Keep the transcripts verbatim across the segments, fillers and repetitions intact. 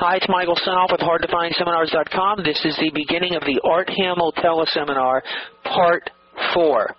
Hi, it's Michael South with hard to find seminars dot com. This is the beginning of the Art Hamill Teleseminar, Part four.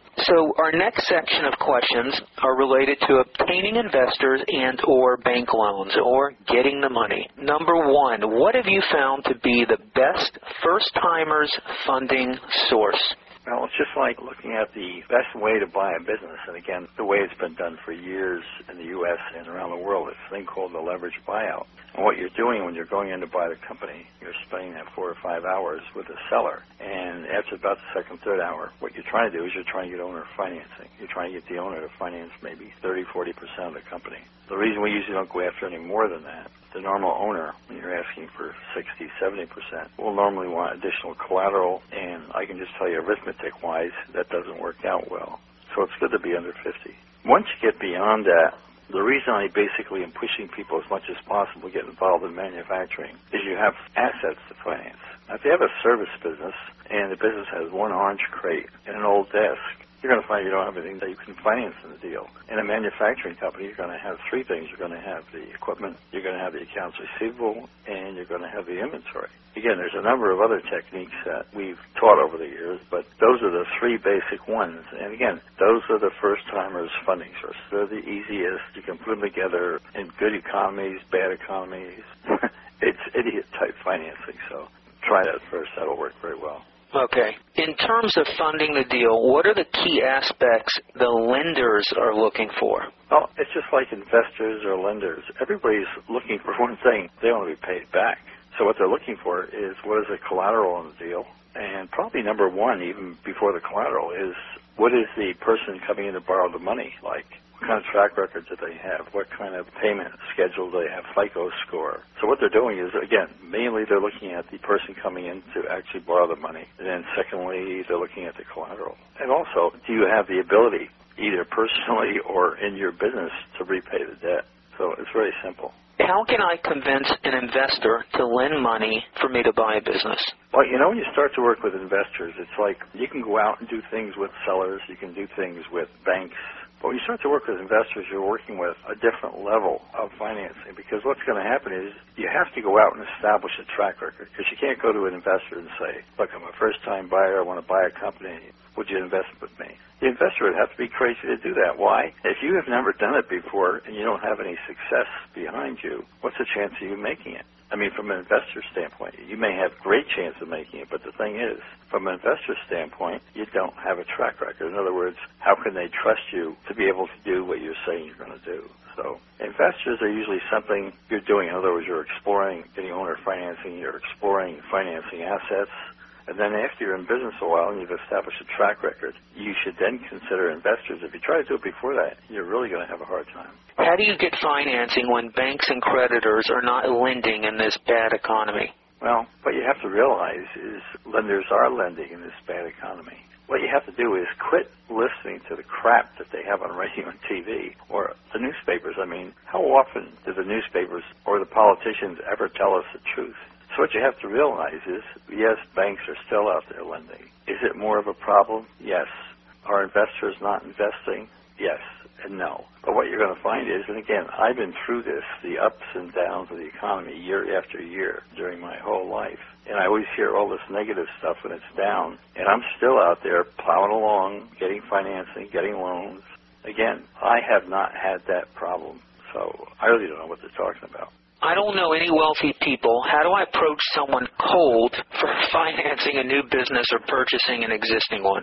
So our next section of questions are related to obtaining investors and or bank loans or getting the money. Number one, what have you found to be the best first-timers funding source? Well, it's just like looking at the best way to buy a business. And again, the way it's been done for years in the U S and around the world, it's a thing called the leverage buyout. And what you're doing when you're going in to buy the company, you're spending that four or five hours with a seller. And after about the second, third hour, what you're trying to do is you're trying to get owner financing. You're trying to get the owner to finance maybe thirty, forty percent of the company. The reason we usually don't go after any more than that, the normal owner, when you're asking for sixty, seventy percent, will normally want additional collateral, and I can just tell you arithmetic-wise, that doesn't work out well. So it's good to be under fifty. Once you get beyond that, the reason I basically am pushing people as much as possible to get involved in manufacturing is you have assets to finance. Now, if you have a service business and the business has one orange crate and an old desk, you're going to find you don't have anything that you can finance in the deal. In a manufacturing company, you're going to have three things. You're going to have the equipment, you're going to have the accounts receivable, and you're going to have the inventory. Again, there's a number of other techniques that we've taught over the years, but those are the three basic ones. And again, those are the first-timers funding sources. They're the easiest. You can put them together in good economies, bad economies. It's idiot-type financing, so try that first. That'll work very well. Okay. In terms of funding the deal, what are the key aspects the lenders are looking for? Well, it's just like investors or lenders. Everybody's looking for one thing. They want to be paid back. So what they're looking for is what is the collateral on the deal? And probably number one, even before the collateral, is what is the person coming in to borrow the money like? What kind of track record do they have? What kind of payment schedule do they have? FICO score. So what they're doing is, again, mainly they're looking at the person coming in to actually borrow the money. And then secondly, they're looking at the collateral. And also, do you have the ability, either personally or in your business, to repay the debt? So it's very simple. How can I convince an investor to lend money for me to buy a business? Well, you know, when you start to work with investors, it's like you can go out and do things with sellers. You can do things with banks. But when you start to work with investors, you're working with a different level of financing, because what's going to happen is you have to go out and establish a track record, because you can't go to an investor and say, look, I'm a first-time buyer. I want to buy a company. Would you invest with me? The investor would have to be crazy to do that. Why? If you have never done it before and you don't have any success behind you, what's the chance of you making it? I mean, from an investor standpoint, you may have great chance of making it, but the thing is, from an investor standpoint, you don't have a track record. In other words, how can they trust you to be able to do what you're saying you're going to do? So investors are usually something you're doing. In other words, you're exploring getting owner financing, you're exploring financing assets. And then after you're in business a while and you've established a track record, you should then consider investors. If you try to do it before that, you're really going to have a hard time. How do you get financing when banks and creditors are not lending in this bad economy? Well, what you have to realize is lenders are lending in this bad economy. What you have to do is quit listening to the crap that they have on radio and T V or the newspapers. I mean, how often do the newspapers or the politicians ever tell us the truth? So what you have to realize is, yes, banks are still out there lending. Is it more of a problem? Yes. Are investors not investing? Yes and no. But what you're going to find is, and again, I've been through this, the ups and downs of the economy year after year during my whole life. And I always hear all this negative stuff when it's down. And I'm still out there plowing along, getting financing, getting loans. Again, I have not had that problem. So I really don't know what they're talking about. I don't know any wealthy people. How do I approach someone cold for financing a new business or purchasing an existing one?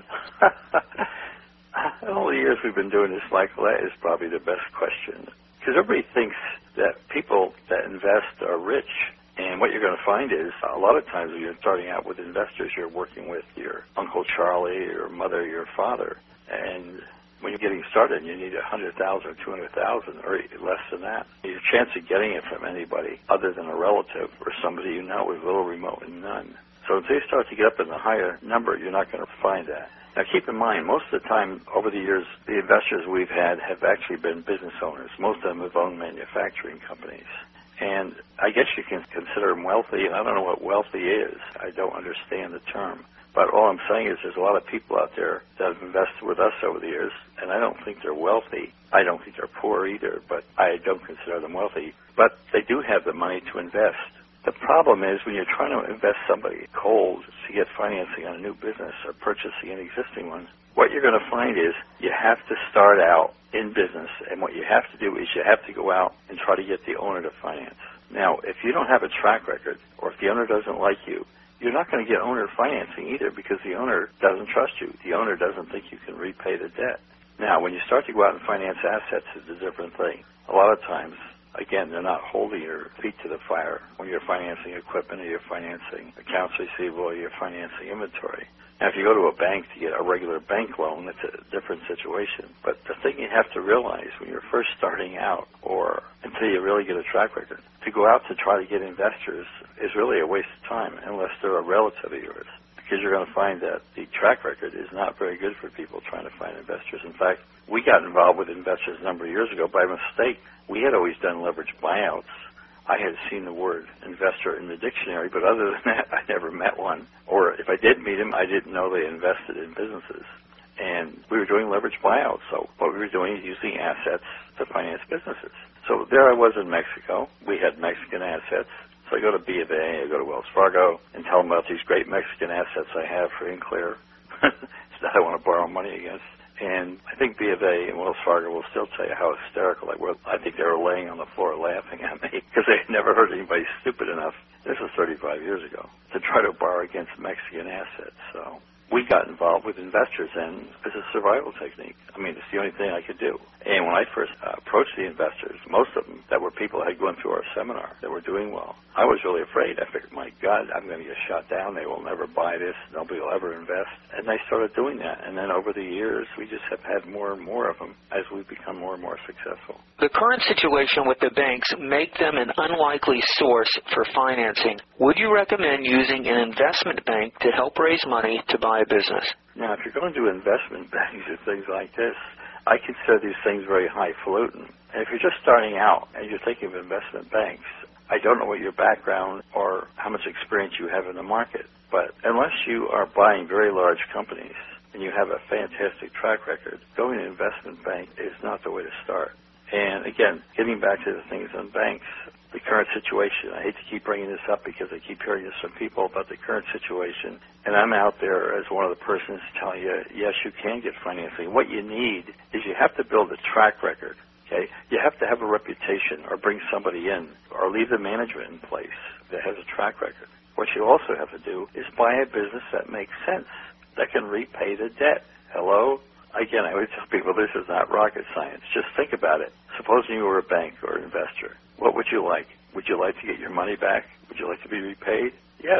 All the years we've been doing this, Michael, that is probably the best question. Because everybody thinks that people that invest are rich. And what you're going to find is a lot of times when you're starting out with investors, you're working with your Uncle Charlie, your mother, your father. And when you're getting started, you need one hundred thousand dollars or two hundred thousand dollars or less than that. Your chance of getting it from anybody other than a relative or somebody you know is little remote and none. So until you start to get up in the higher number, you're not going to find that. Now, keep in mind, most of the time over the years, the investors we've had have actually been business owners. Most of them have owned manufacturing companies. And I guess you can consider them wealthy, and I don't know what wealthy is. I don't understand the term. But all I'm saying is there's a lot of people out there that have invested with us over the years, and I don't think they're wealthy. I don't think they're poor either, but I don't consider them wealthy. But they do have the money to invest. The problem is when you're trying to invest somebody cold to get financing on a new business or purchasing an existing one, what you're going to find is you have to start out in business, and what you have to do is you have to go out and try to get the owner to finance. Now, if you don't have a track record, or if the owner doesn't like you, you're not going to get owner financing either because the owner doesn't trust you. The owner doesn't think you can repay the debt. Now, when you start to go out and finance assets, it's a different thing. A lot of times, again, they're not holding your feet to the fire when you're financing equipment or you're financing accounts receivable or you're financing inventory. Now, if you go to a bank to get a regular bank loan, that's a different situation. But the thing you have to realize when you're first starting out or until you really get a track record, to go out to try to get investors is really a waste of time unless they're a relative of yours. Because you're going to find that the track record is not very good for people trying to find investors. In fact, we got involved with investors a number of years ago by mistake. We had always done leveraged buyouts. I had seen the word investor in the dictionary, but other than that, I never met one. Or if I did meet him, I didn't know they invested in businesses. And we were doing leveraged buyouts, so what we were doing is using assets to finance businesses. So there I was in Mexico. We had Mexican assets. So I go to B of A, I go to Wells Fargo, and tell them about these great Mexican assets I have for Inclear that I want to borrow money against. And I think B of A and Wells Fargo will still tell you how hysterical I was. I think they were laying on the floor laughing at me because they had never heard anybody stupid enough, this was thirty-five years ago, to try to borrow against Mexican assets. So we got involved with investors, and as a survival technique. I mean, it's the only thing I could do. And when I first uh, approached the investors, most of them that were people that had gone through our seminar that were doing well, I was really afraid. I figured, my God, I'm going to get shot down. They will never buy this. Nobody will ever invest. And they started doing that. And then over the years, we just have had more and more of them as we've become more and more successful. The current situation with the banks make them an unlikely source for financing. Would you recommend using an investment bank to help raise money to buy a business? Now, if you're going to do investment banks or things like this, I consider these things very highfalutin. And if you're just starting out and you're thinking of investment banks, I don't know what your background or how much experience you have in the market, but unless you are buying very large companies and you have a fantastic track record, going to an investment bank is not the way to start. And again, getting back to the things on banks, the current situation, I hate to keep bringing this up because I keep hearing this from people about the current situation, and I'm out there as one of the persons telling you, yes, you can get financing. What you need is you have to build a track record, okay? You have to have a reputation or bring somebody in or leave the management in place that has a track record. What you also have to do is buy a business that makes sense, that can repay the debt. Hello? Again, I always tell people this is not rocket science. Just think about it. Supposing you were a bank or an investor, what would you like? Would you like to get your money back? Would you like to be repaid? Yes.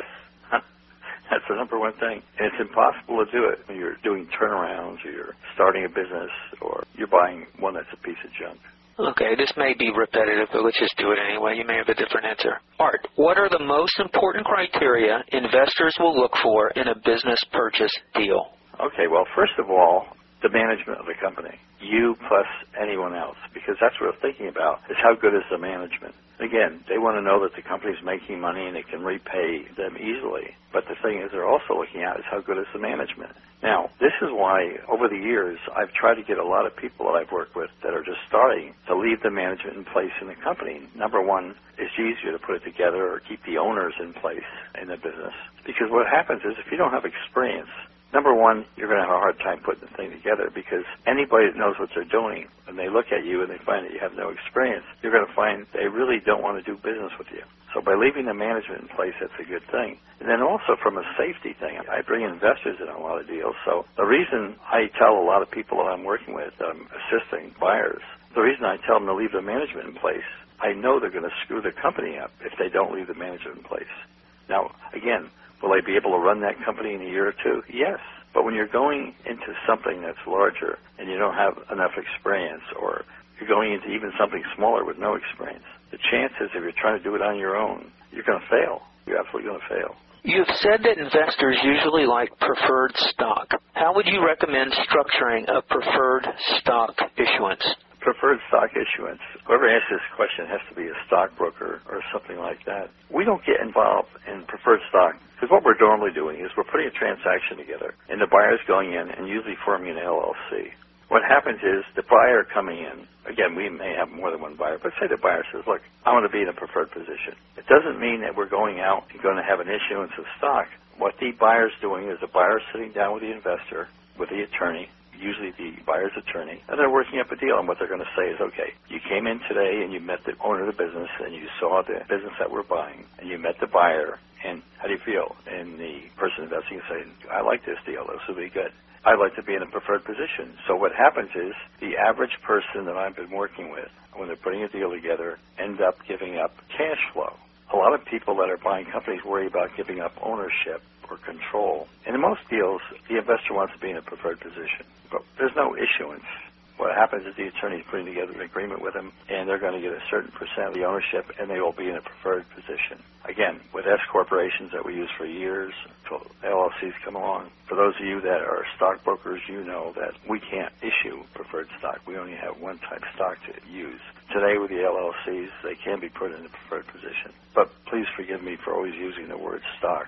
That's the number one thing. And it's impossible to do it when you're doing turnarounds or you're starting a business or you're buying one that's a piece of junk. Okay, this may be repetitive, but let's just do it anyway. You may have a different answer. Art, what are the most important criteria investors will look for in a business purchase deal? Okay, well, first of all, the management of the company, you plus anyone else, because that's what they're thinking about, is how good is the management. Again, they want to know that the company's making money and it can repay them easily. But the thing is they're also looking at is how good is the management. Now, this is why over the years I've tried to get a lot of people that I've worked with that are just starting to leave the management in place in the company. Number one, it's easier to put it together or keep the owners in place in the business. Because what happens is if you don't have experience, number one, you're going to have a hard time putting the thing together because anybody that knows what they're doing, when they look at you and they find that you have no experience, you're going to find they really don't want to do business with you. So by leaving the management in place, that's a good thing. And then also from a safety thing, I bring investors in on a lot of deals. So the reason I tell a lot of people that I'm working with, I'm assisting buyers, the reason I tell them to leave the management in place, I know they're going to screw the company up if they don't leave the management in place. Now, again, will they be able to run that company in a year or two? Yes. But when you're going into something that's larger and you don't have enough experience, or you're going into even something smaller with no experience, the chances if you're trying to do it on your own, you're going to fail. You're absolutely going to fail. You've said that investors usually like preferred stock. How would you recommend structuring a preferred stock issuance? preferred stock issuance, whoever asks this question has to be a stockbroker or something like that. We don't get involved in preferred stock because what we're normally doing is we're putting a transaction together and the buyer's going in and usually forming an L L C. What happens is the buyer coming in, again, we may have more than one buyer, but say the buyer says, look, I want to be in a preferred position. It doesn't mean that we're going out and going to have an issuance of stock. What the buyer's doing is the buyer's sitting down with the investor, with the attorney, usually the buyer's attorney, and they're working up a deal. And what they're going to say is, okay, you came in today and you met the owner of the business and you saw the business that we're buying and you met the buyer, and how do you feel? And the person investing is saying, I like this deal. This will be good. I'd like to be in a preferred position. So what happens is the average person that I've been working with, when they're putting a deal together, end up giving up cash flow. A lot of people that are buying companies worry about giving up ownership or control. And in most deals, the investor wants to be in a preferred position. But there's no issuance. What happens is the attorney is putting together an agreement with them, and they're going to get a certain percent of the ownership, and they will be in a preferred position. Again, with S corporations that we use for years until L L Cs come along, for those of you that are stockbrokers, you know that we can't issue preferred stock. We only have one type of stock to use. Today with the L L Cs, they can be put in a preferred position. But please forgive me for always using the word stock.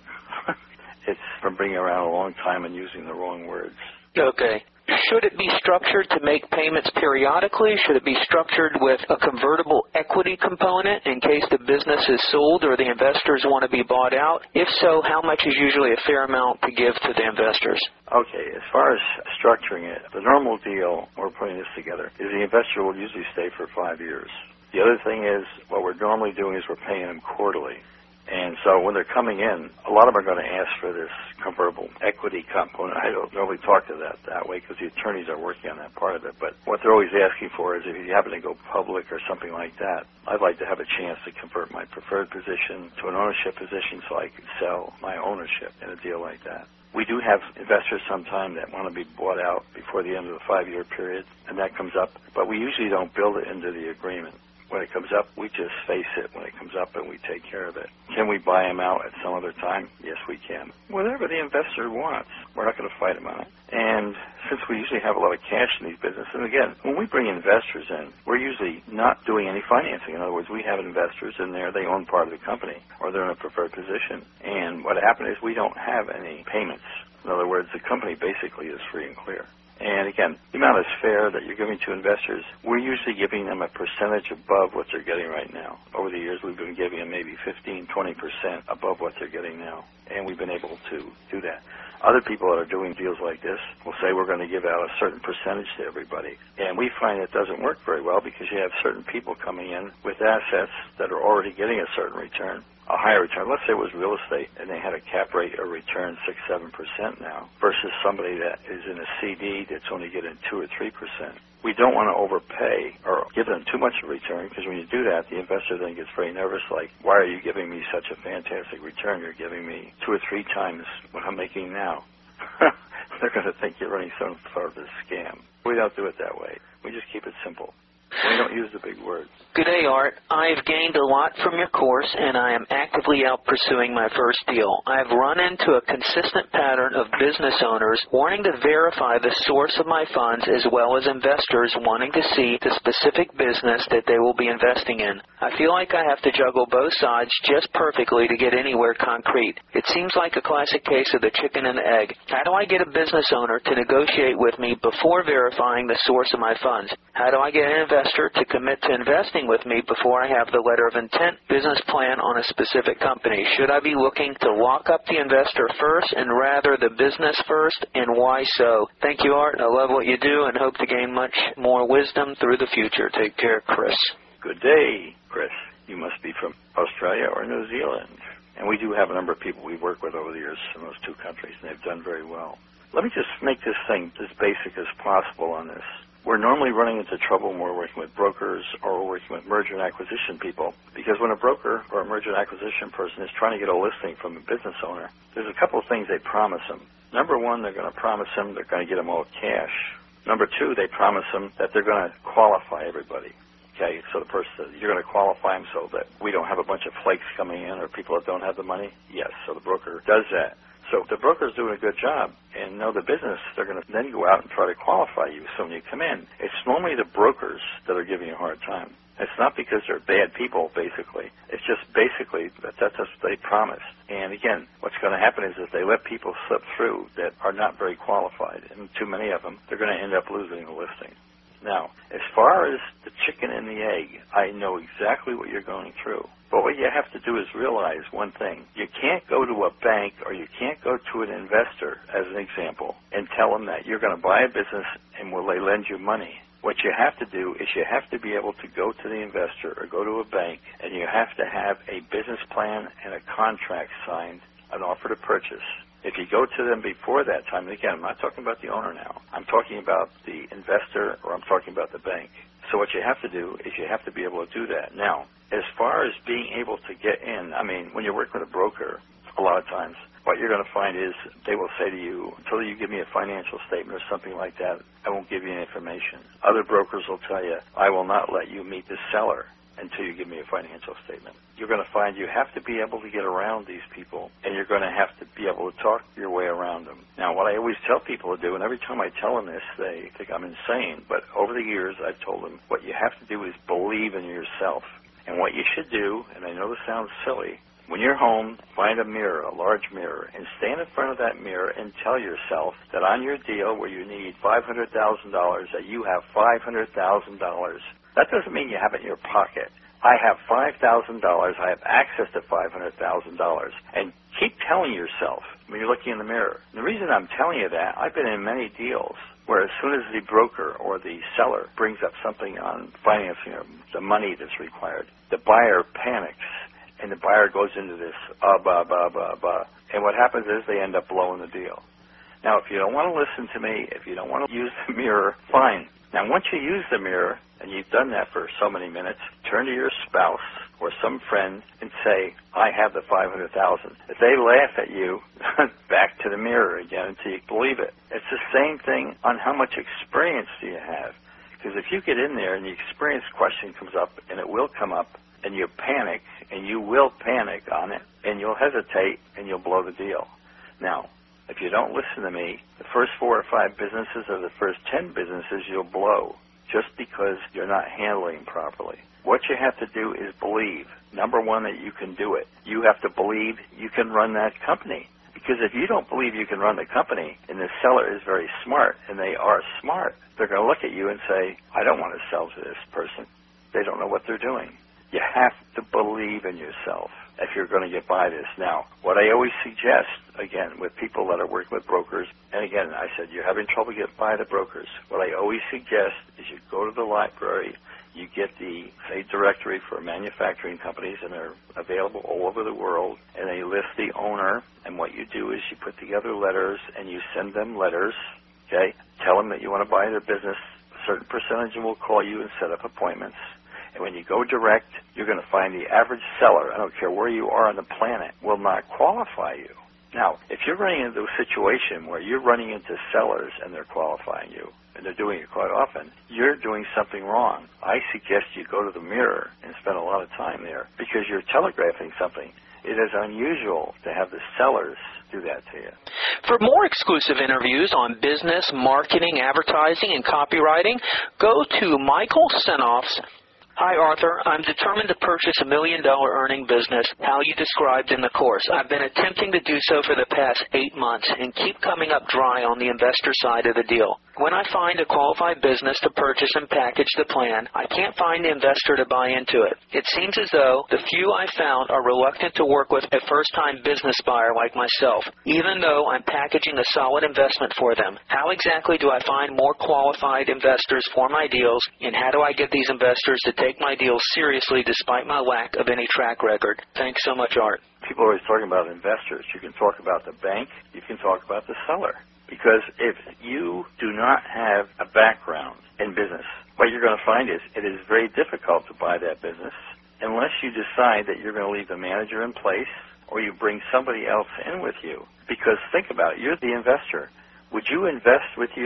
It's from being around a long time and using the wrong words. Okay. Should it be structured to make payments periodically? Should it be structured with a convertible equity component in case the business is sold or the investors want to be bought out? If so, how much is usually a fair amount to give to the investors? Okay, as far as structuring it, the normal deal, we're putting this together, is the investor will usually stay for five years. The other thing is, what we're normally doing is we're paying them quarterly. And so when they're coming in, a lot of them are going to ask for this convertible equity component. I don't normally talk to that that way because the attorneys are working on that part of it. But what they're always asking for is if you happen to go public or something like that, I'd like to have a chance to convert my preferred position to an ownership position so I can sell my ownership in a deal like that. We do have investors sometime that want to be bought out before the end of the five-year period, and that comes up. But we usually don't build it into the agreement. When it comes up, we just face it when it comes up and we take care of it. Can we buy them out at some other time? Yes, we can. Whatever the investor wants. We're not going to fight them on it. And since we usually have a lot of cash in these businesses, and again, when we bring investors in, we're usually not doing any financing. In other words, we have investors in there, they own part of the company, or they're in a preferred position. And what happened is we don't have any payments. In other words, the company basically is free and clear. And again, the amount is fair that you're giving to investors. We're usually giving them a percentage above what they're getting right now. Over the years, we've been giving them maybe fifteen, twenty percent above what they're getting now. And we've been able to do that. Other people that are doing deals like this will say we're going to give out a certain percentage to everybody. And we find it doesn't work very well because you have certain people coming in with assets that are already getting a certain return, a higher return. Let's say it was real estate and they had a cap rate or return six, seven percent now versus somebody that is in a C D that's only getting two or three percent. We don't want to overpay or give them too much of a return because when you do that, the investor then gets very nervous like, why are you giving me such a fantastic return? You're giving me two or three times what I'm making now. They're going to think you're running some sort of a scam. We don't do it that way. We just keep it simple. We don't use the big words. Good day, Art. I've gained a lot from your course, and I am actively out pursuing my first deal. I've run into a consistent pattern of business owners wanting to verify the source of my funds as well as investors wanting to see the specific business that they will be investing in. I feel like I have to juggle both sides just perfectly to get anywhere concrete. It seems like a classic case of the chicken and the egg. How do I get a business owner to negotiate with me before verifying the source of my funds? How do I get an investor to commit to investing with me before I have the letter of intent business plan on a specific company? Should I be looking to lock up the investor first and rather the business first, and why so? Thank you, Art. I love what you do and hope to gain much more wisdom through the future. Take care, Chris. Good day, Chris. You must be from Australia or New Zealand. And we do have a number of people we work with over the years in those two countries, and they've done very well. Let me just make this thing as basic as possible on this. We're normally running into trouble when we're working with brokers or we're working with merger and acquisition people, because when a broker or a merger and acquisition person is trying to get a listing from a business owner, there's a couple of things they promise them. Number one, they're going to promise them they're going to get them all cash. Number two, they promise them that they're going to qualify everybody. Okay, so the person says, you're going to qualify them so that we don't have a bunch of flakes coming in or people that don't have the money? Yes, so the broker does that. So if the broker's doing a good job and know the business, they're going to then go out and try to qualify you. So when you come in, it's normally the brokers that are giving you a hard time. It's not because they're bad people, basically. It's just basically that that's what they promised. And again, what's going to happen is if they let people slip through that are not very qualified, and too many of them, they're going to end up losing the listing. Now, as far as the chicken and the egg, I know exactly what you're going through. But what you have to do is realize one thing. You can't go to a bank or you can't go to an investor, as an example, and tell them that you're going to buy a business and will they lend you money. What you have to do is you have to be able to go to the investor or go to a bank, and you have to have a business plan and a contract signed, an offer to purchase. If you go to them before that time, and again, I'm not talking about the owner now. I'm talking about the investor or I'm talking about the bank. So what you have to do is you have to be able to do that. Now, as far as being able to get in, I mean, when you're working with a broker, a lot of times, what you're going to find is they will say to you, until you give me a financial statement or something like that, I won't give you any information. Other brokers will tell you, I will not let you meet the seller until you give me a financial statement. You're going to find you have to be able to get around these people, and you're going to have to be able to talk your way around them. Now, what I always tell people to do, and every time I tell them this, they think I'm insane, but over the years I've told them what you have to do is believe in yourself. And what you should do, and I know this sounds silly, when you're home, find a mirror, a large mirror, and stand in front of that mirror and tell yourself that on your deal where you need five hundred thousand dollars, that you have five hundred thousand dollars. That doesn't mean you have it in your pocket. I have five thousand dollars. I have access to five hundred thousand dollars. And keep telling yourself when you're looking in the mirror. And the reason I'm telling you that, I've been in many deals where as soon as the broker or the seller brings up something on financing or the money that's required, the buyer panics. And the buyer goes into this, uh, blah, blah, blah, blah. And what happens is they end up blowing the deal. Now, if you don't want to listen to me, if you don't want to use the mirror, fine. Now, once you use the mirror, and you've done that for so many minutes, turn to your spouse or some friend and say, I have the five hundred thousand dollars. If they laugh at you, back to the mirror again until you believe it. It's the same thing on how much experience do you have. Because if you get in there and the experience question comes up, and it will come up, and you panic, and you will panic on it, and you'll hesitate, and you'll blow the deal. Now, if you don't listen to me, the first four or five businesses or the first ten businesses you'll blow just because you're not handling properly. What you have to do is believe, number one, that you can do it. You have to believe you can run that company. Because if you don't believe you can run the company, and the seller is very smart, and they are smart, they're going to look at you and say, I don't want to sell to this person. They don't know what they're doing. You have to believe in yourself if you're going to get by this. Now, what I always suggest, again, with people that are working with brokers, and again, I said you're having trouble getting by the brokers, what I always suggest is you go to the library, you get the, say, directory for manufacturing companies, and they're available all over the world, and they list the owner, and what you do is you put together letters, and you send them letters, okay? Tell them that you want to buy their business. A certain percentage will call you and set up appointments. And when you go direct, you're going to find the average seller, I don't care where you are on the planet, will not qualify you. Now, if you're running into a situation where you're running into sellers and they're qualifying you, and they're doing it quite often, you're doing something wrong. I suggest you go to the mirror and spend a lot of time there because you're telegraphing something. It is unusual to have the sellers do that to you. For more exclusive interviews on business, marketing, advertising, and copywriting, go to Michael Senoff's Hi, Arthur. I'm determined to purchase a million-dollar earning business, how you described in the course. I've been attempting to do so for the past eight months and keep coming up dry on the investor side of the deal. When I find a qualified business to purchase and package the plan, I can't find the investor to buy into it. It seems as though the few I found are reluctant to work with a first-time business buyer like myself, even though I'm packaging a solid investment for them. How exactly do I find more qualified investors for my deals, and how do I get these investors to take my deals seriously despite my lack of any track record? Thanks so much, Art. People are always talking about investors. You can talk about the bank. You can talk about the seller. Because if you do not have a background in business, what you're going to find is it is very difficult to buy that business unless you decide that you're going to leave the manager in place or you bring somebody else in with you. Because think about it, you're the investor. Would you invest with you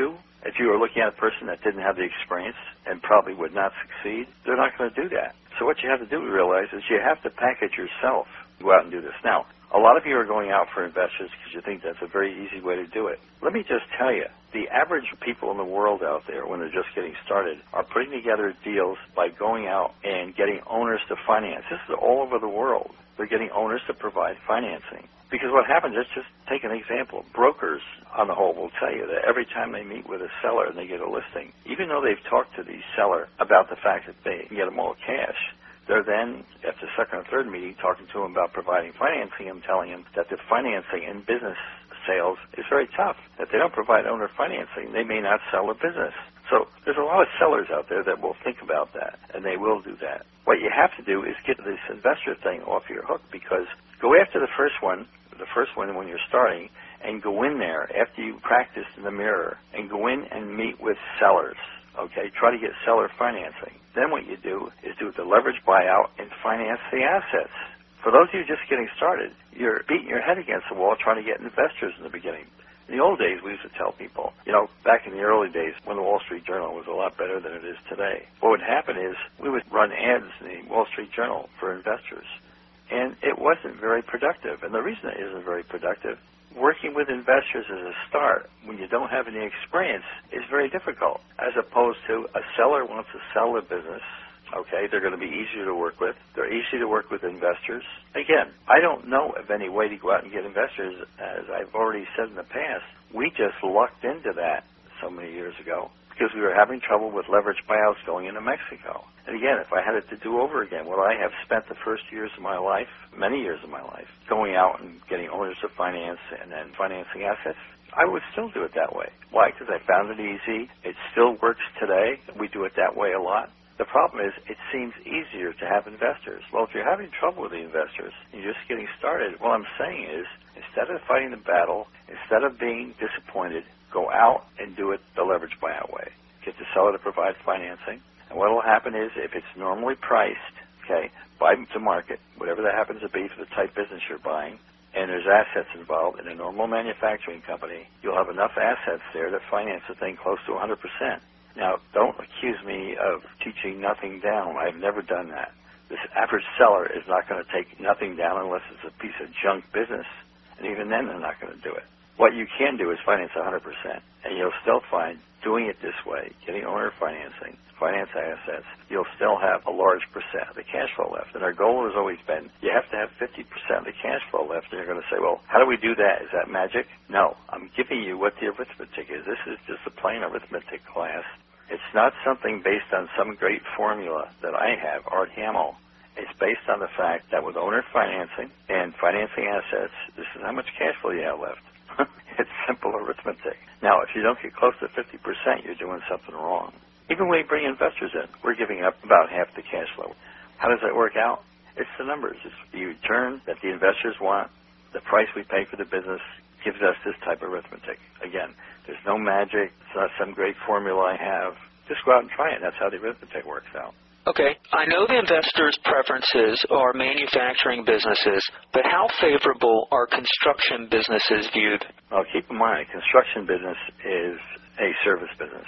If you were looking at a person that didn't have the experience and probably would not succeed, they're not going to do that. So what you have to do realize is you have to package yourself to go out and do this. Now, a lot of you are going out for investors because you think that's a very easy way to do it. Let me just tell you, the average people in the world out there, when they're just getting started, are putting together deals by going out and getting owners to finance. This is all over the world. They're getting owners to provide financing. Because what happens, let's just take an example. Brokers, on the whole, will tell you that every time they meet with a seller and they get a listing, even though they've talked to the seller about the fact that they can get them all cash, they're then, at the second or third meeting, talking to him about providing financing and telling him that the financing in business sales is very tough. If they don't provide owner financing, they may not sell their business. So there's a lot of sellers out there that will think about that, and they will do that. What you have to do is get this investor thing off your hook, because go after the first one, the first one when you're starting, and go in there after you practice in the mirror, and go in and meet with sellers. Okay, try to get seller financing. Then what you do is do the leverage buyout and finance the assets. For those of you just getting started, you're beating your head against the wall trying to get investors in the beginning. In the old days, we used to tell people, you know, back in the early days when the Wall Street Journal was a lot better than it is today, what would happen is we would run ads in the Wall Street Journal for investors. And it wasn't very productive. And the reason it isn't very productive, working with investors as a start when you don't have any experience is very difficult, as opposed to a seller wants to sell their business. Okay, they're going to be easier to work with. They're easy to work with investors. Again, I don't know of any way to go out and get investors. As I've already said in the past, we just lucked into that so many years ago because we were having trouble with leverage buyouts going into Mexico. And again, if I had it to do over again, would I have spent the first years of my life, many years of my life, going out and getting owners to finance and then financing assets? I would still do it that way. Why? Because I found it easy. It still works today. We do it that way a lot. The problem is it seems easier to have investors. Well, if you're having trouble with the investors and you're just getting started, what I'm saying is instead of fighting the battle, instead of being disappointed, go out and do it the leverage buyout way. Get the seller to provide financing. And what will happen is if it's normally priced, okay, buy to market, whatever that happens to be for the type business you're buying, and there's assets involved in a normal manufacturing company, you'll have enough assets there to finance the thing close to one hundred percent. Now, don't accuse me of teaching nothing down. I've never done that. This average seller is not going to take nothing down unless it's a piece of junk business, and even then they're not going to do it. What you can do is finance one hundred percent, and you'll still find doing it this way, getting owner financing, finance assets, you'll still have a large percent of the cash flow left. And our goal has always been you have to have fifty percent of the cash flow left, and you're going to say, well, how do we do that? Is that magic? No. I'm giving you what the arithmetic is. This is just a plain arithmetic class. It's not something based on some great formula that I have, Art Hamill. It's based on the fact that with owner financing and financing assets, this is how much cash flow you have left. It's simple arithmetic. Now, if you don't get close to fifty percent, you're doing something wrong. Even when we bring investors in, we're giving up about half the cash flow. How does that work out? It's the numbers. It's the return that the investors want, the price we pay for the business gives us this type of arithmetic. Again, there's no magic. It's not some great formula I have. Just go out and try it. That's how the arithmetic works out. Okay. I know the investors' preferences are manufacturing businesses, but how favorable are construction businesses viewed? Well, keep in mind, a construction business is a service business.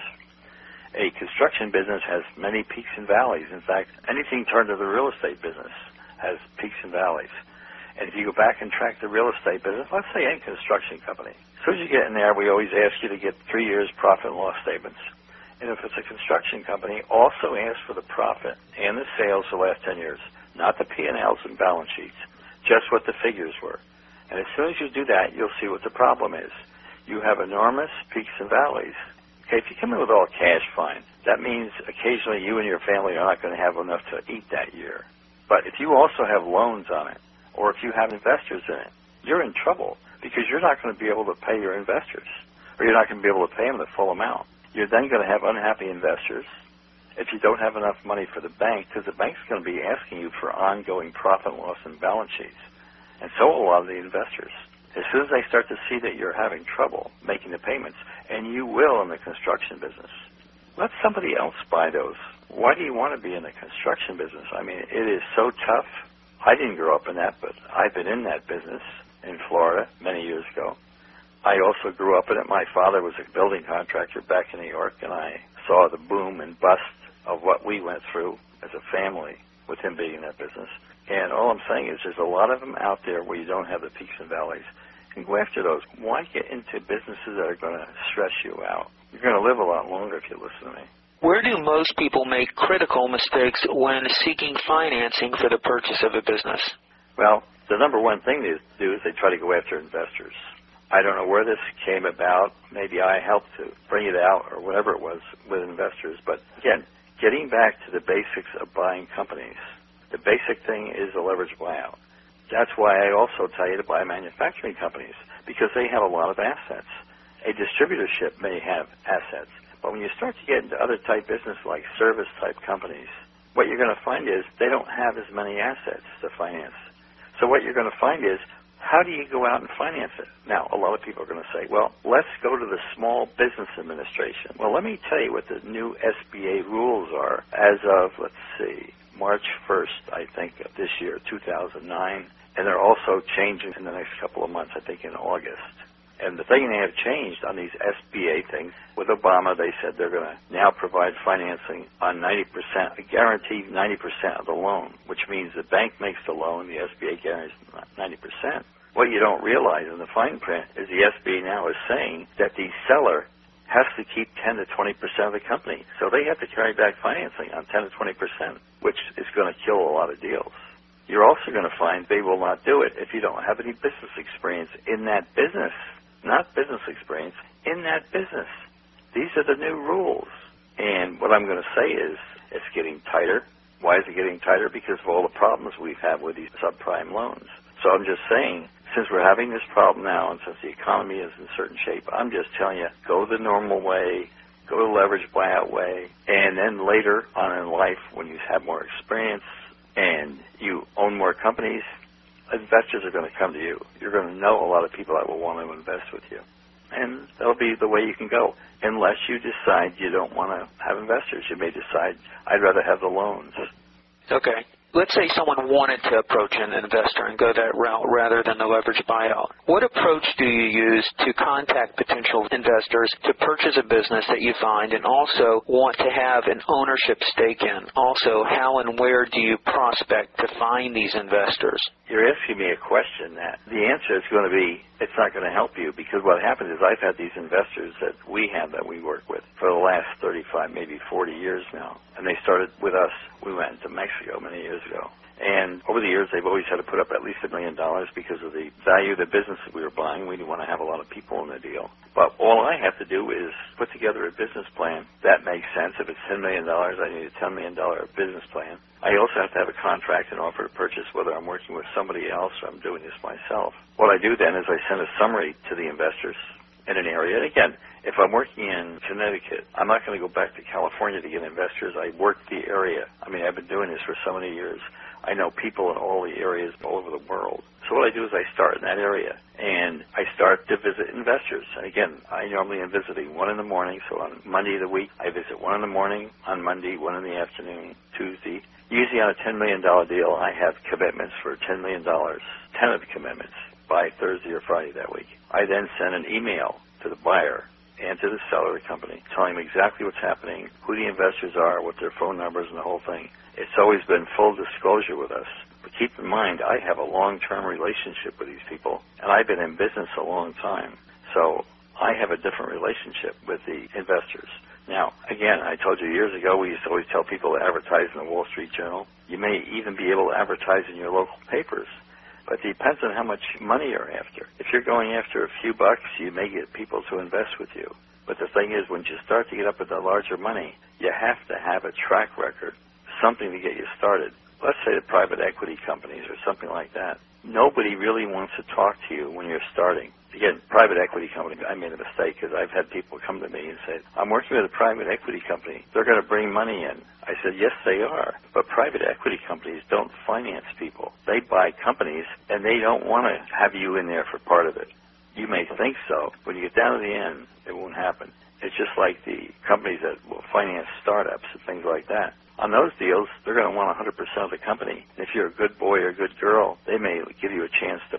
A construction business has many peaks and valleys. In fact, anything turned to the real estate business has peaks and valleys. And if you go back and track the real estate business, let's say any construction company, as soon as you get in there, we always ask you to get three years profit and loss statements. And if it's a construction company, also ask for the profit and the sales for the last ten years, not the P and Ls and balance sheets, just what the figures were. And as soon as you do that, you'll see what the problem is. You have enormous peaks and valleys. Okay, if you come in with all cash, fine. That means occasionally you and your family are not going to have enough to eat that year. But if you also have loans on it, or if you have investors in it, you're in trouble because you're not going to be able to pay your investors, or you're not going to be able to pay them the full amount. You're then going to have unhappy investors if you don't have enough money for the bank, because the bank's going to be asking you for ongoing profit and loss and balance sheets. And so will a lot of the investors. As soon as they start to see that you're having trouble making the payments, and you will in the construction business, let somebody else buy those. Why do you want to be in the construction business? I mean, it is so tough. I didn't grow up in that, but I've been in that business in Florida many years ago. I also grew up in it. My father was a building contractor back in New York, and I saw the boom and bust of what we went through as a family with him being in that business. And all I'm saying is there's a lot of them out there where you don't have the peaks and valleys. And go after those. Why get into businesses that are going to stress you out? You're going to live a lot longer if you listen to me. Where do most people make critical mistakes when seeking financing for the purchase of a business? Well, the number one thing they do is they try to go after investors. I don't know where this came about. Maybe I helped to bring it out or whatever it was with investors. But again, getting back to the basics of buying companies, the basic thing is a leveraged buyout. That's why I also tell you to buy manufacturing companies, because they have a lot of assets. A distributorship may have assets, but when you start to get into other type business like service-type companies, what you're going to find is they don't have as many assets to finance. So what you're going to find is, how do you go out and finance it? Now, a lot of people are going to say, well, let's go to the Small Business Administration. Well, let me tell you what the new S B A rules are as of, let's see, March first, I think, of this year, two thousand nine. And they're also changing in the next couple of months, I think in August. And the thing they have changed on these S B A things, with Obama, they said they're going to now provide financing on ninety percent, a guaranteed ninety percent of the loan, which means the bank makes the loan, the S B A guarantees ninety percent. What you don't realize in the fine print is the S B A now is saying that the seller has to keep ten to twenty percent of the company. So they have to carry back financing on ten to twenty percent, which is going to kill a lot of deals. You're also going to find they will not do it if you don't have any business experience in that business. Not business experience, in that business. These are the new rules. And what I'm going to say is it's getting tighter. Why is it getting tighter? Because of all the problems we've had with these subprime loans. So I'm just saying, since we're having this problem now and since the economy is in certain shape, I'm just telling you, go the normal way, go the leverage buyout way, and then later on in life when you have more experience and you own more companies, investors are going to come to you. You're going to know a lot of people that will want to invest with you. And that'll be the way you can go, unless you decide you don't want to have investors. You may decide, I'd rather have the loans. Okay. Let's say someone wanted to approach an investor and go that route rather than the leverage buyout. What approach do you use to contact potential investors to purchase a business that you find and also want to have an ownership stake in? Also, how and where do you prospect to find these investors? You're asking me a question that the answer is going to be, it's not going to help you, because what happens is I've had these investors that we have that we work with for the last thirty-five, maybe forty years now, and they started with us. We went to Mexico many years ago. And over the years, they've always had to put up at least a million dollars because of the value of the business that we were buying. We didn't want to have a lot of people in the deal. But all I have to do is put together a business plan that makes sense. If it's ten million dollars, I need a ten million dollars business plan. I also have to have a contract and offer to purchase, whether I'm working with somebody else or I'm doing this myself. What I do then is I send a summary to the investors in an area. And again, if I'm working in Connecticut, I'm not going to go back to California to get investors. I work the area. I mean, I've been doing this for so many years. I know people in all the areas all over the world. So what I do is I start in that area, and I start to visit investors. And again, I normally am visiting one in the morning, so on Monday of the week, I visit one in the morning, on Monday, one in the afternoon, Tuesday. Usually on a ten million dollars deal, I have commitments for ten million dollars, ten of the commitments, by Thursday or Friday that week. I then send an email to the buyer and to the seller of the company, telling them exactly what's happening, who the investors are, what their phone numbers, and the whole thing. It's always been full disclosure with us. But keep in mind, I have a long-term relationship with these people, and I've been in business a long time. So I have a different relationship with the investors. Now, again, I told you years ago, we used to always tell people to advertise in the Wall Street Journal. You may even be able to advertise in your local papers. But it depends on how much money you're after. If you're going after a few bucks, you may get people to invest with you. But the thing is, when you start to get up with the larger money, you have to have a track record, something to get you started. Let's say the private equity companies or something like that. Nobody really wants to talk to you when you're starting. Again, private equity company, I made a mistake because I've had people come to me and say, I'm working with a private equity company. They're going to bring money in. I said, yes, they are. But private equity companies don't finance people. They buy companies, and they don't want to have you in there for part of it. You may think so. When you get down to the end, it won't happen. It's just like the companies that will finance startups and things like that. On those deals, they're going to want one hundred percent of the company. If you're a good boy or a good girl, they may give you a chance to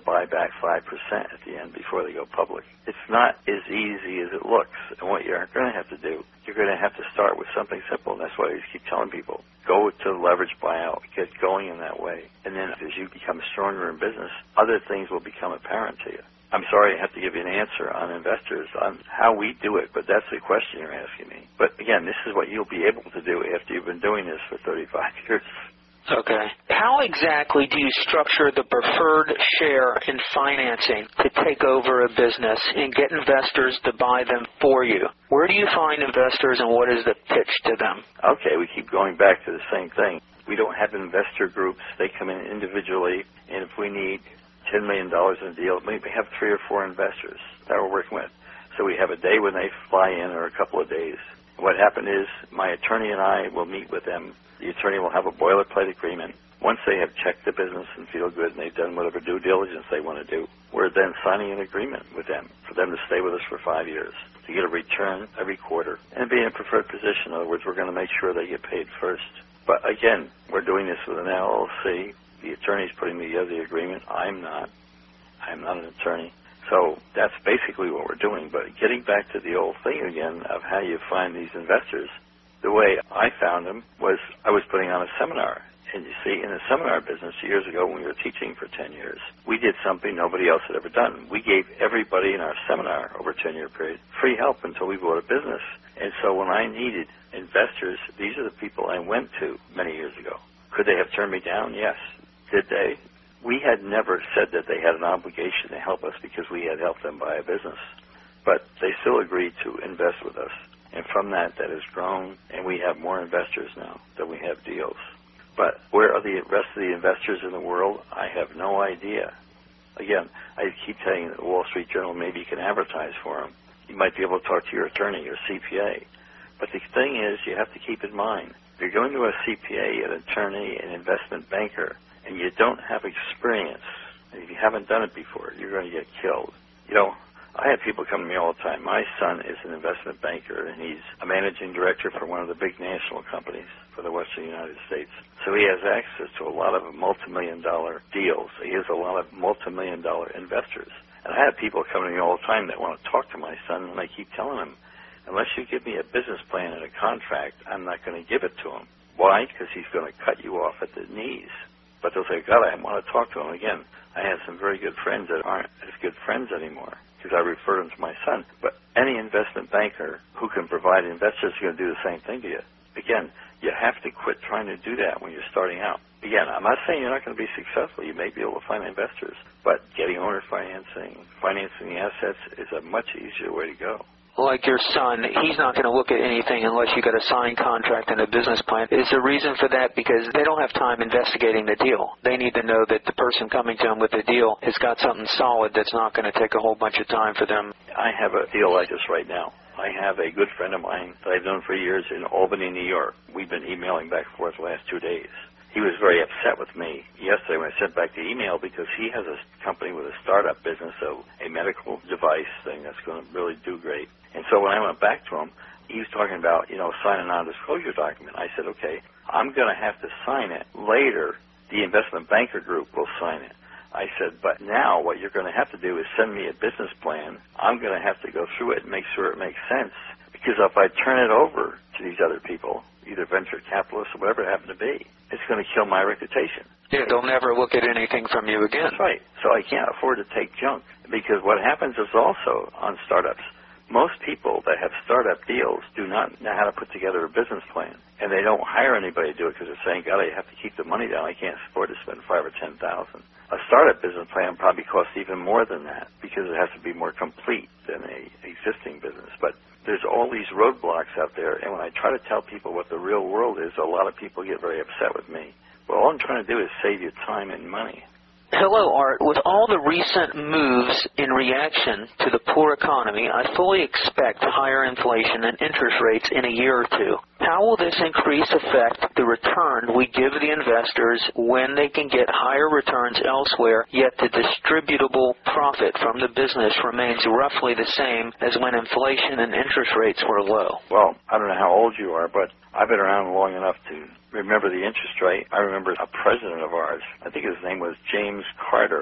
buy back five percent at the end before they go public. It's not as easy as it looks. And what you're going to have to do, you're going to have to start with something simple. And that's why I keep telling people, go to the leverage buyout, get going in that way. And then as you become stronger in business, other things will become apparent to you. I'm sorry I have to give you an answer on investors, on how we do it, but that's the question you're asking me. But again, this is what you'll be able to do after you've been doing this for thirty-five years. Okay. How exactly do you structure the preferred share in financing to take over a business and get investors to buy them for you? Where do you find investors and what is the pitch to them? Okay, we keep going back to the same thing. We don't have investor groups. They come in individually, and if we need ten million dollars in a deal, maybe we have three or four investors that we're working with. So we have a day when they fly in or a couple of days. What happened is my attorney and I will meet with them. The attorney will have a boilerplate agreement. Once they have checked the business and feel good and they've done whatever due diligence they want to do, we're then signing an agreement with them for them to stay with us for five years, to get a return every quarter, and be in a preferred position. In other words, we're going to make sure they get paid first. But again, we're doing this with an L L C. The attorney's putting together the agreement. I'm not. I'm not an attorney. So that's basically what we're doing. But getting back to the old thing again of how you find these investors, the way I found them was I was putting on a seminar. And you see, in the seminar business years ago when we were teaching for ten years, we did something nobody else had ever done. We gave everybody in our seminar over a ten-year period free help until we bought a business. And so when I needed investors, these are the people I went to many years ago. Could they have turned me down? Yes. Did they? We had never said that they had an obligation to help us because we had helped them buy a business. But they still agreed to invest with us. And from that, that has grown, and we have more investors now than we have deals. But where are the rest of the investors in the world? I have no idea. Again, I keep telling you that the Wall Street Journal, maybe you can advertise for them. You might be able to talk to your attorney, your C P A. But the thing is, you have to keep in mind, if you're going to a C P A, an attorney, an investment banker, and you don't have experience, and if you haven't done it before, you're going to get killed. You know, I have people come to me all the time. My son is an investment banker, and he's a managing director for one of the big national companies for the western United States. So he has access to a lot of multi-million dollar deals. He has a lot of multi-million dollar investors. And I have people coming to me all the time that want to talk to my son, and I keep telling them, unless you give me a business plan and a contract, I'm not going to give it to him. Why? Because he's going to cut you off at the knees. But they'll say, God, I want to talk to him again. I have some very good friends that aren't as good friends anymore because I refer them to my son. But any investment banker who can provide investors is going to do the same thing to you. Again, you have to quit trying to do that when you're starting out. Again, I'm not saying you're not going to be successful. You may be able to find investors. But getting owner financing, financing the assets is a much easier way to go. Like your son, he's not going to look at anything unless you got a signed contract and a business plan. Is the reason for that because they don't have time investigating the deal? They need to know that the person coming to them with the deal has got something solid that's not going to take a whole bunch of time for them. I have a deal like this right now. I have a good friend of mine that I've known for years in Albany, New York. We've been emailing back and forth the last two days. He was very upset with me yesterday when I sent back the email because he has a company with a startup business of a medical device thing that's going to really do great. And so when I went back to him, he was talking about, you know, signing a non-disclosure document. I said, okay, I'm going to have to sign it. Later, the investment banker group will sign it. I said, but now what you're going to have to do is send me a business plan. I'm going to have to go through it and make sure it makes sense. Because if I turn it over to these other people, either venture capitalists or whatever it happened to be, it's going to kill my reputation. Yeah, they'll never look at anything from you again. That's right. So I can't afford to take junk. Because what happens is also on startups, most people that have startup deals do not know how to put together a business plan. And they don't hire anybody to do it because they're saying, God, I have to keep the money down. I can't afford to spend five or ten thousand. A startup business plan probably costs even more than that because it has to be more complete than a existing business. But there's all these roadblocks out there, and when I try to tell people what the real world is, a lot of people get very upset with me. Well, all I'm trying to do is save you time and money. Hello, Art. With all the recent moves in reaction to the poor economy, I fully expect higher inflation and interest rates in a year or two. How will this increase affect the return we give the investors when they can get higher returns elsewhere, yet the distributable profit from the business remains roughly the same as when inflation and interest rates were low? Well, I don't know how old you are, but I've been around long enough to remember the interest rate. I remember a president of ours, I think his name was James Carter,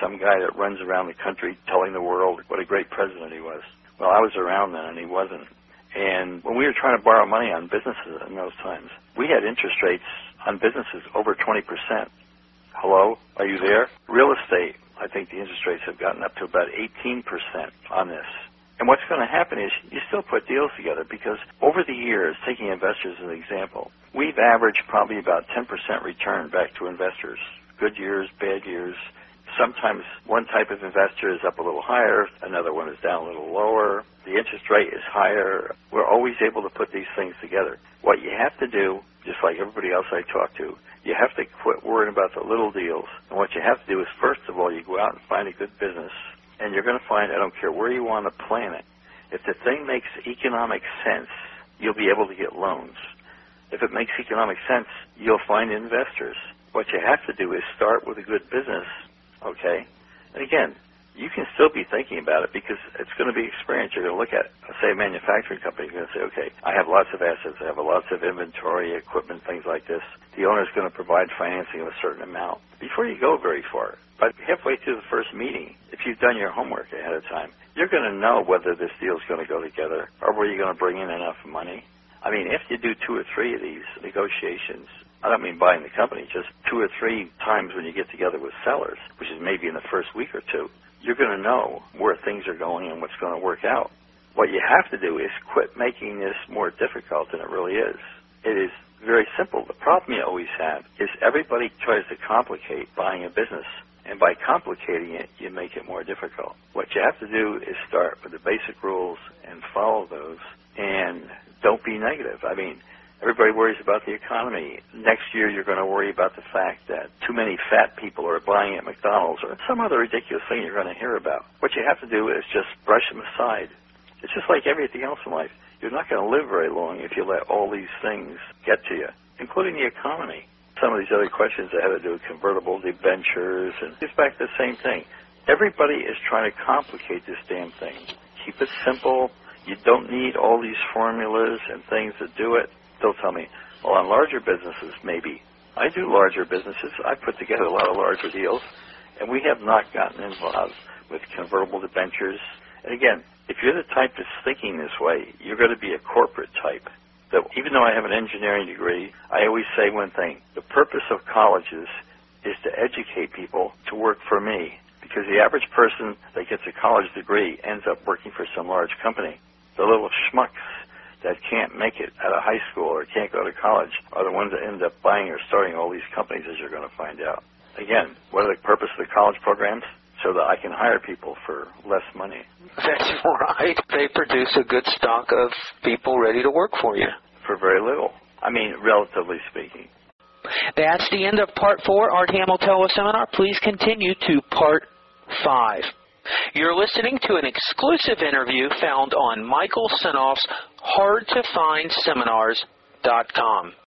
some guy that runs around the country telling the world what a great president he was. Well, I was around then, and he wasn't. And when we were trying to borrow money on businesses in those times, we had interest rates on businesses over twenty percent. Hello? Are you there? Real estate, I think the interest rates have gotten up to about eighteen percent on this. And what's going to happen is you still put deals together because over the years, taking investors as an example, we've averaged probably about ten percent return back to investors. Good years, bad years. Sometimes one type of investor is up a little higher, another one is down a little lower. The interest rate is higher. We're always able to put these things together. What you have to do, just like everybody else I talk to, you have to quit worrying about the little deals. And what you have to do is, first of all, you go out and find a good business, and you're going to find, I don't care where you want to plan it, if the thing makes economic sense, you'll be able to get loans. If it makes economic sense, you'll find investors. What you have to do is start with a good business, okay? And again, you can still be thinking about it because it's going to be experience. You're going to look at, say, a manufacturing company. You're going to say, okay, I have lots of assets. I have lots of inventory, equipment, things like this. The owner's going to provide financing of a certain amount. Before you go very far, but halfway through the first meeting, if you've done your homework ahead of time, you're going to know whether this deal is going to go together or whether you're going to bring in enough money. I mean, if you do two or three of these negotiations, I don't mean buying the company, just two or three times when you get together with sellers, which is maybe in the first week or two, you're going to know where things are going and what's going to work out. What you have to do is quit making this more difficult than it really is. It is very simple. The problem you always have is everybody tries to complicate buying a business, and by complicating it, you make it more difficult. What you have to do is start with the basic rules and follow those, and don't be negative. I mean, everybody worries about the economy. Next year, you're going to worry about the fact that too many fat people are buying at McDonald's or some other ridiculous thing you're going to hear about. What you have to do is just brush them aside. It's just like everything else in life. You're not going to live very long if you let all these things get to you, including the economy. Some of these other questions that have to do with convertible debentures, and it's back to the same thing. Everybody is trying to complicate this damn thing. Keep it simple. You don't need all these formulas and things to do it. They'll tell me, well, on larger businesses, maybe. I do larger businesses. I put together a lot of larger deals, and we have not gotten involved with convertible debentures. And again, if you're the type that's thinking this way, you're going to be a corporate type. So even though I have an engineering degree, I always say one thing. The purpose of colleges is to educate people to work for me, because the average person that gets a college degree ends up working for some large company. The little schmucks that can't make it out of high school or can't go to college are the ones that end up buying or starting all these companies, as you're going to find out. Again, what are the purpose of the college programs? So that I can hire people for less money. That's right. They produce a good stock of people ready to work for you. For very little. I mean, relatively speaking. That's the end of Part four, Art Hamill Teleseminar. Please continue to Part five. You're listening to an exclusive interview found on Michael Senoff's hard to find seminars dot com.